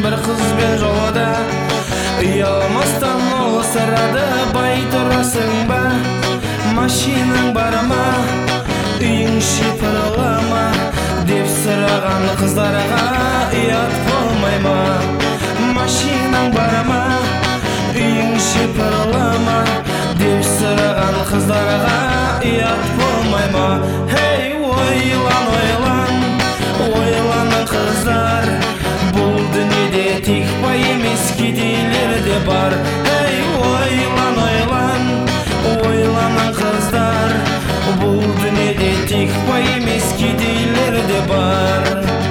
bir kızbен жолда. Ұялмастан ол сырады бай тұрасың ба? Машинаң бар ма? Үйің шипырлы ма? Деп сұраған қыздарға ұят болмай ма? Машинаң бар ма? Үйің шипырлы ма? Деп сұраған қыздарға ұят болмай ма? Hey, ойлан, ойлан, ойлан қыздар. Бұл дүниеде тек бай емес кедейлер де бар. Hey, ойлан, ойлан, ойлан қыздар. Бұл дүниеде тек бай емес кедейлер де бар.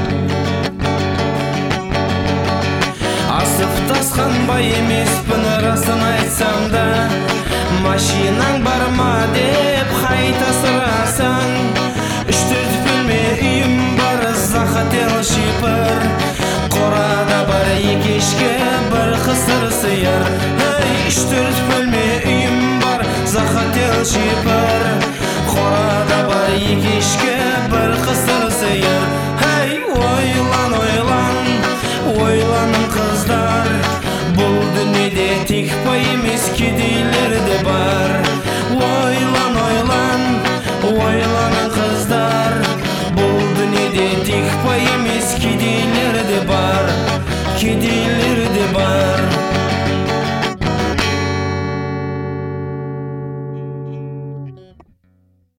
Асып тасқан бай емеспін расын айтсам да. Машинаң бар ма деп қайта сұрасаң, 3-4 бөлме үйім бар, захотел шипыр. Қорада бар екі ешкі, бір қысыр сиыр. 3-4 бөлме үйім бар, захотел шипыр. Қорада бар екі ешкі, бір қысыр сиыр. Ойлан, ойлан, ойлан қыздар. Бұл дүниеде тек бай емес кедейлер де бар. Ойлан, ойлан, ойлан қыздар. Бұл дүниеде тек бай емес кедейлер де бар. Кедейлер де бар.